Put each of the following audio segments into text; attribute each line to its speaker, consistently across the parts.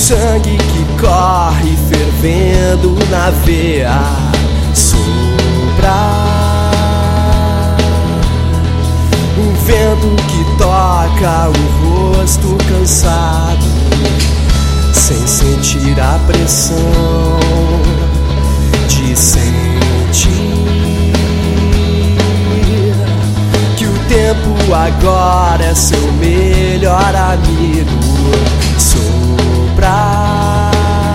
Speaker 1: sangue que corre fervendo na veia soprar, um vento que toca o rosto cansado, sem sentir a pressão de sentir que o tempo agora é seu melhor amigo. Soprar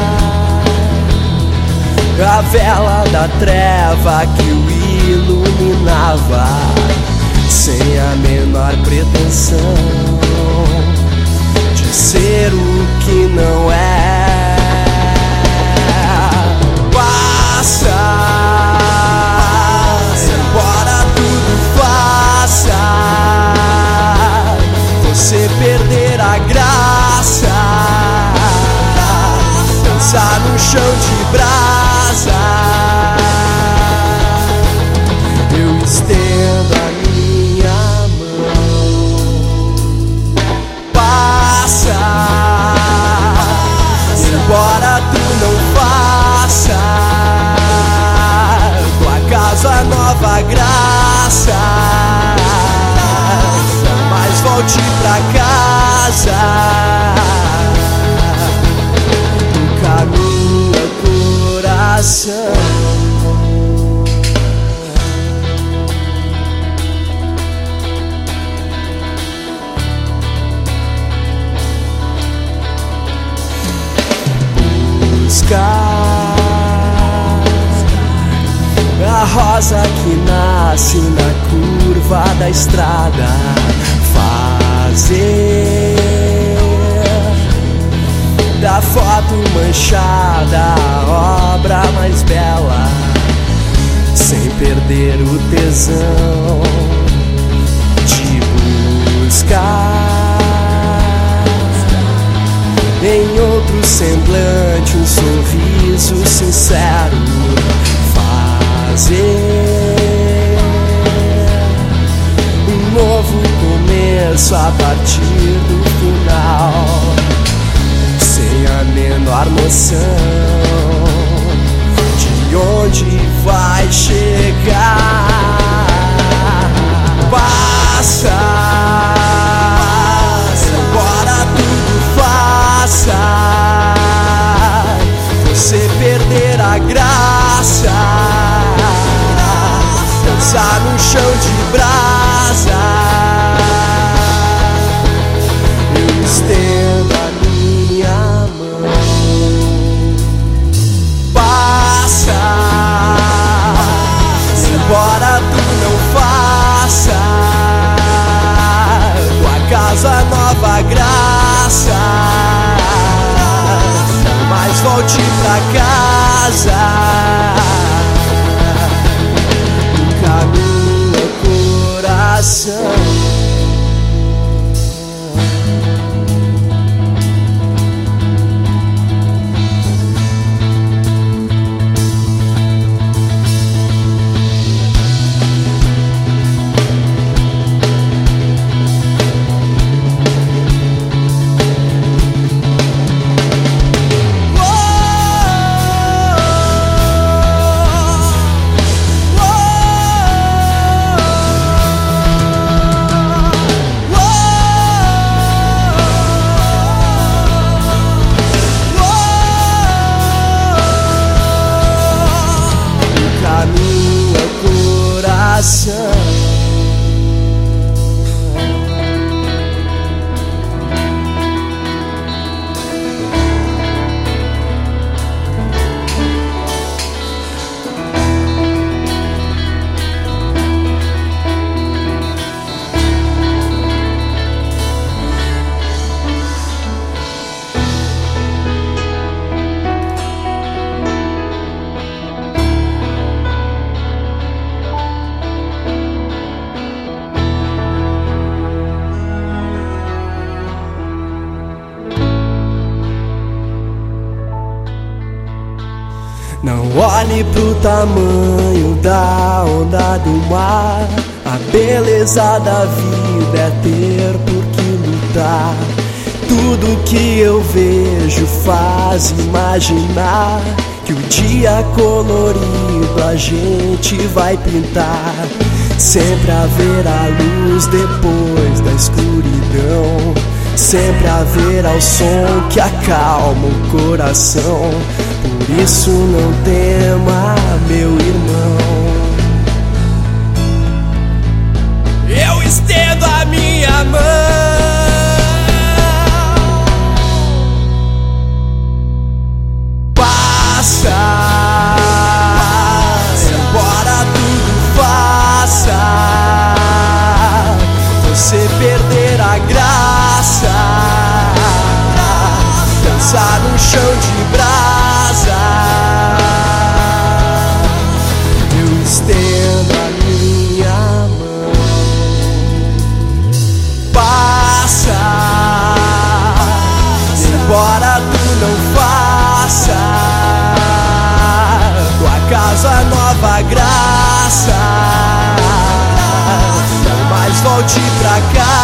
Speaker 1: a vela da treva que o iluminava, sem a menor pretensão de ser o que não é. Passa, embora tudo faça você perder a graça, dançar no chão de brasa. Eu estendo a minha mão. Passa, embora tu não faça do acaso a nova graça, mas volte pra casa. O caminho é coração. A rosa que nasce na curva da estrada, fazer da foto manchada a obra mais bela, sem perder o tesão de buscar em outro semblante um sorriso sincero, fazer um novo começo a partir do final, sem a menor noção de onde vai chegar. Passa, embora tudo faça você perder a graça, dançar no chão de brasa. Eu estendo a minha mão. Passa, embora tu não faça do acaso a nova graça, mas volte pra casa. O caminho é coração. Não olhe pro tamanho da onda do mar. A beleza da vida é ter por que lutar. Tudo que eu vejo faz imaginar que o dia colorido a gente vai pintar. Sempre haverá luz depois da escuridão, sempre haverá o som que acalma o coração. Por isso não tema, meu irmão. Eu estendo a minha mão. Embora tudo faça você perder a graça, dançar num chão de brasa, eu estendo a minha mão. Passa, embora tu não faça casa nova graça, não mais volte pra cá.